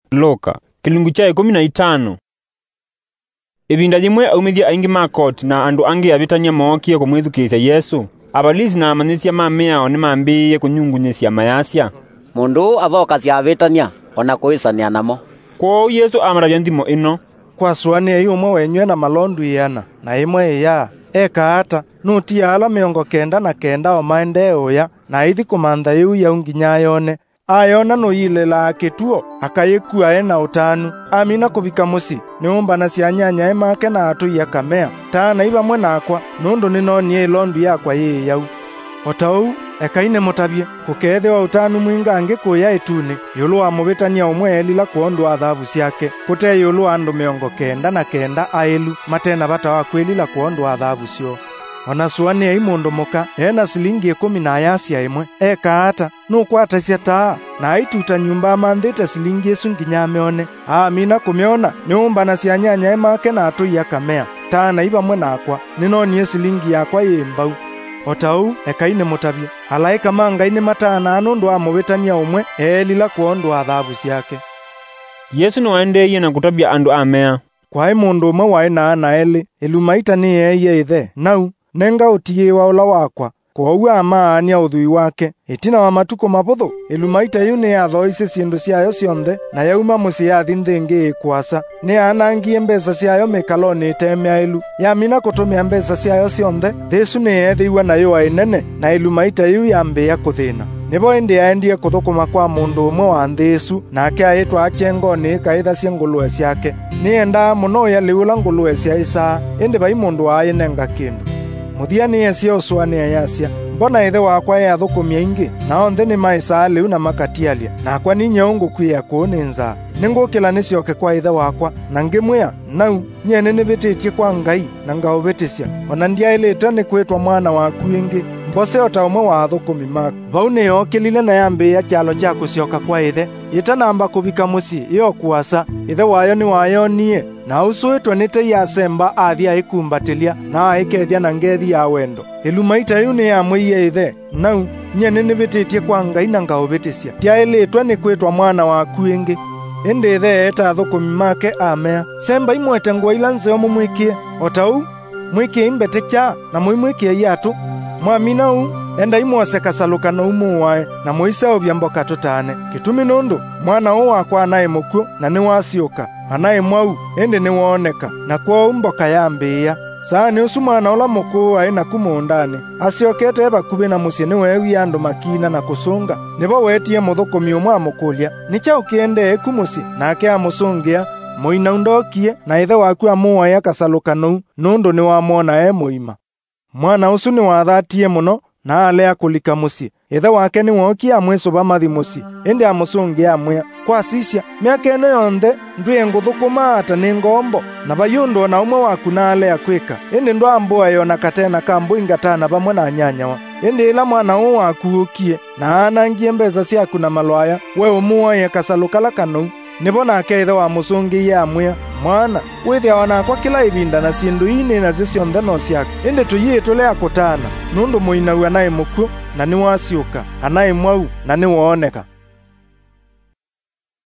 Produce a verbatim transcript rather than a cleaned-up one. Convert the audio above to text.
Luka kilungu cha ikumi na itano. Ibinda limwe aumithia aingi makoti na andu angi abitania mookie kumwithukisya Yesu. Abalizi na amanisia mamea oni mambiye kunyungunyisya mayasya. Mundu athoka abitania ona kuisania namo. Kwa Yesu amarabya ndimo ino. Kwasuania iyo umwe wenywe na malondu yana na imwe ya eka ata nutia ala miongo kenda na kenda o maendeo ya na ithi kumantha yu ya unginya yone ayona no yilela kituo akayekua ena utanu amina kubika musi niumba na cia nyanya emake na atu ya kamea tana iba mwe nakwa nundu ninonie londu yakwa yi yau otau ekaine mutabye kukethe wa utanu mwinga ange kuya etune yulu wa mubitania umwe elila kuondu athabu ciake kute yulu andu miongo kenda na kenda aelu matena bata wa kwelila kuondu athabu cio ona suani ya imundu muka ena silingi ikumi na yasya imwe eka ata nukwata cia taa na aituta nyumba amanthite silingi esu nginya ameone amina kumeona niumba na cia nyanya emake na atu ya kamea tana iba mwe nakwa ninonie silingi yakwa yimbau otau ekaine mutabye alaika mangaine matana anundu amubitania umwe elila kuondu athabu ciake. Yesu no endeye na kutabya andu amea kwa mundu umwe wa ina na eli ilumaita ni yeye ithe nau nenga utie wa ula wakwa kwa uwa amaania uthui wake itina wa matuko mapotho ilumaita yu ni athoice sindu ciayo cionthe na yauma musiathi nthingi ikwasa ni anangie mbesa ciayo mikaloni itemea ilu yamina kutumia mbesa ciayo cionthe thisu ni ethiwa nayo ainene na ilumaita yu yambia kuthina nibo indi aendie kuthukuma kwa mundu umwe wa nthisu nake aitwa akengoni kaitha cia ngulue ciake ni enda muno ya liula ngulue cia isa indi bai mundu ainenga kindu muthia ni ecia uswani yasya mbona ithe wakwa ya thukumia ingi na onthe ni maisa liu na makatialia na kwa ni nyaungu kwia kuninza ningukila nicioke kwa ithe wakwa na ngimwia nau nyene nibititie kwa Ngai na ngaubitisya ona ndiailite ni kwitwa mwana waku ingi mbose ota umwe wa thukumi maku vau niyo kilile na yambia kyalo kya kucioka kwa ithe itanamba kubika musi iyo kuasa ithe wayo ni wayonie na usuitwe nite ya semba athia ikumbatilia na aikethia na ngethi ya wendo ilumaita yu ni amwiye ithe nau nyene nibititie kwa Ngai na ngaubitisya tiailitwe ni kwitwa mwana waku ingi indi ithe eta thukumi make amea semba imwete ngwa ila nzeo mumwikie otau mwikie imbete kya na muimwikie yatu mwamina u enda imwose kasaluka na umu wae na muisao vyamboka tutane kitumi nundu mwana u wakwa anaye mukwo na ni wasiuka anaye mwau indi ni woneka na kwa umboka yambia saa ni usu mwana ula muku wae na kumundani asiokete eba kubi na musi ni wewi andu makina na kusunga nibo wetie muthukumi umwe amukulia nicha ukiende ekumusi nake amusungia muina undokie na ithe waku amuoya kasaluka nou nundu ni wamona e muima mwana usu ni wathatie muno na alea kulika musi ithe wake ni woki amwicuba mathi musi indi amusungia amwia kwa sisya miaka ino yonthe ndwie nguthukuma ata ni ngombo na bayundo na umwe waku na alea kwika indi ndwambua yona katena kambu ingatana pamwe na nyanyawa indi ila mwana u waku ukie na anangie mbesa ciaku na malwaya we umuoye kasalukala kanu nibo nake ithe wa musungie amwia mwana withia wanakwa kila ibinda na sindu ini na zisio ntheno ciaku indi tuyitu lea kutana nundu muinawi anaye muku na ni wasiuka anaye mwau na ni wooneka